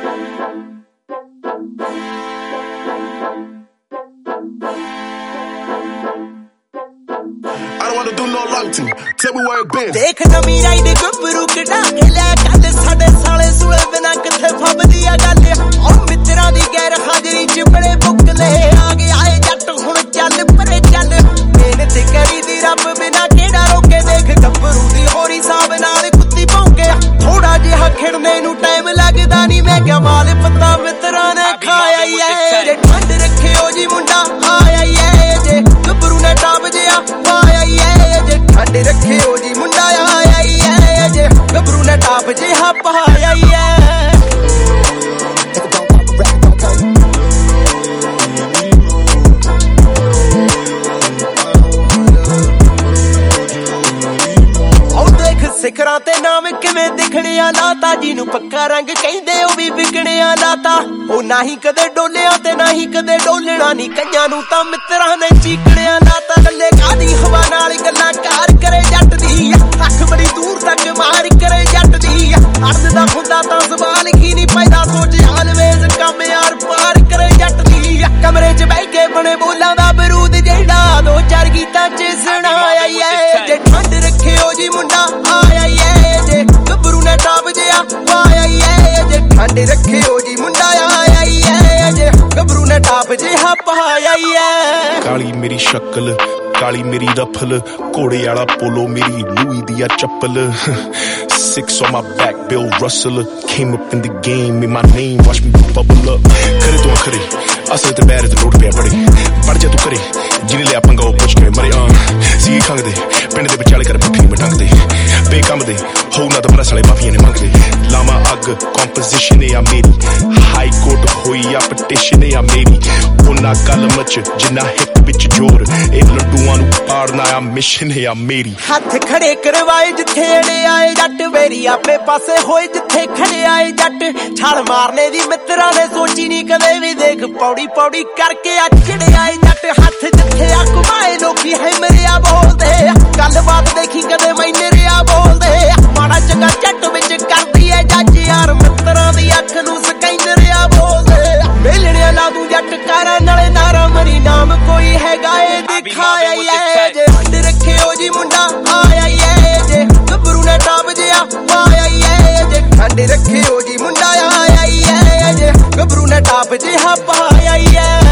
देख नवी राइड गबरू कटा के ले कल साडे साले सुए बिना किथे फबदी आ गल ओ मित्रा दी गैर हाजरी च बड़े बुकले आ गए आए जट हुण चल परे चल मेहनत करी दी रब बिना केड़ा रोके देख गबरू दी होरी साहब नाल कुत्ती भौंके थोड़ा जिहा खिड़ने नू टाइम लगदा नहीं मैं क्या माल पता मित्रा ने खाया ये जे ठंड रखियो जी मुंडा आया ये जे गबरू ने टाप जिया पाया ये जे ठंड रखियो जी मुंडा आया ये जे गबरू ने टाप जिहा पाया ये सिखरां ते नाम किवें दिखणिया लाता जिन्नू पक्का रंग कहिंदे ओ भी विकणिया लाता ओ नाही कदे डोलिया ते नाही कदे डोलना नी कईयां नू तां मित्रां ने चीकणिया लाता डल्ले कादी हवा नाल गल्लां कार करे जट दी अख बड़ी दूर तक मार करे जट दी अर्द दा खुदा तां सवाल ही नहीं पैदा सोच आलवेज कम यार पार करे जट दी कमरे च बैठ के बने बोलां दा बरूद जेड़ा दो चार गीतां च सुनाया ये जे ठंड रखियो जी मुंडा आया ये जे गबरू ने टाप जिया पाया ये जे ठंड रखियो जी मुंडा आया ये जे गबरू ने टाप जिहा पाया ये काली मेरी शक्ल काली मेरी रफल घोड़े आला पोलो मेरी लुई दिया चप्पल 6 on my back Bill Russell came up in the game in my name watch me bubble up करे तो खरे असल ते बैर ते रोड पे पड़े पड़ जा तू करे जिने ले पंगा ओ पुछ के मरे सी खंग दे पिंड दे विचाले कर पक्की में टंग दे बेकम दे हो ना तो बड़ा साले माफिया ने मंग दे लामा अग कंपोजिशन है मेरी हाई कोर्ट होई या पटिशन है मेरी उन्ना गल मच जिन्ना हिट विच जोर ए लड्डूआं नू पाड़ना आ मिशन है मेरी हथ खड़े करवाए जिथे अड़े आए जट वेरी आपे पासे होए जिथे खड़े आए जट छाल मारने दी मित्रा ने सोची नहीं कदे भी देख पौड़ी पौड़ी करके अचड़े आए जट हथ जिथे आ घुमाए लोकी है मरिया बोलदे गल बात देखी कदे मैने रिया बोलदे माड़ा चंगा जट विच करदी है जज यार मित्रा दी अख नू सकैंदरिया बोलदे बेलणिया ला दूं जट कारा नाले नारा मरी नाम कोई है गाए दिखाया ये जे ठंड रखियो जी मुंडा आया ये जे गबरू ने टाप जिया पाया ये जे ठंड रखियो जी मुंडा आया ये जे गबरू ने टाप जिहा पाया ये